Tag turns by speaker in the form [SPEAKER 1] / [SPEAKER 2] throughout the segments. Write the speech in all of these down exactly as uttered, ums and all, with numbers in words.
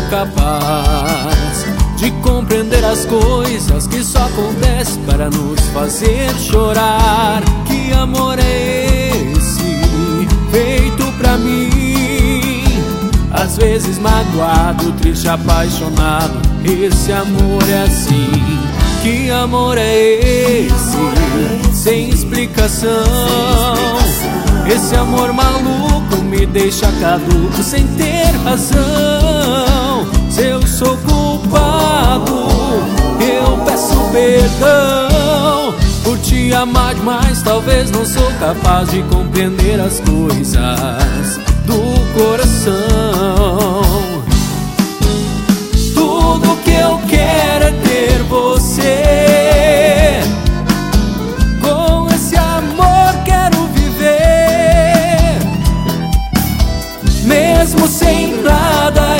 [SPEAKER 1] capaz de compreender as coisas que só acontecem para nos fazer chorar. Que amor é esse feito pra mim? Às vezes magoado, triste, apaixonado, esse amor é assim. Que amor é esse sem explicação? Esse amor maluco me deixa caduco sem ter razão. Se eu sou culpado, eu peço perdão por te amar demais. Talvez não sou capaz de compreender as coisas do coração. Tudo que eu quero é ter você. Com esse amor quero viver, mesmo sem nada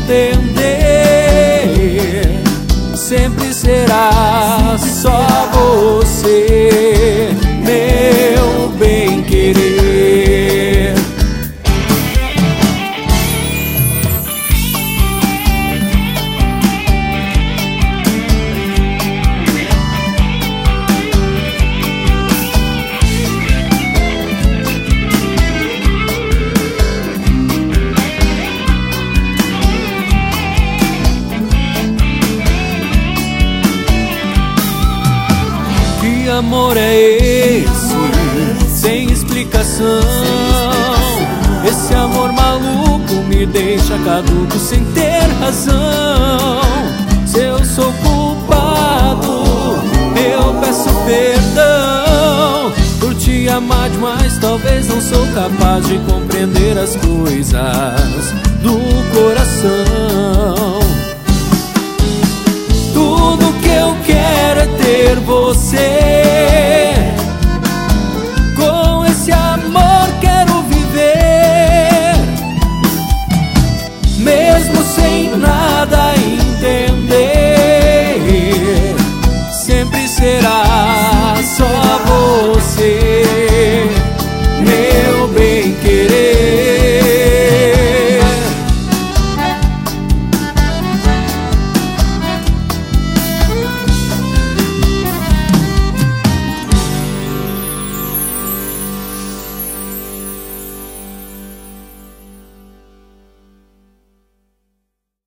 [SPEAKER 1] entender. Sempre será só você, meu bem-querer. Que amor é esse sem explicação? Esse amor maluco me deixa caduco sem ter razão. Se eu sou culpado, eu peço perdão por te amar demais. Talvez não sou capaz de compreender as coisas do coração. Tudo que eu quero é ter você.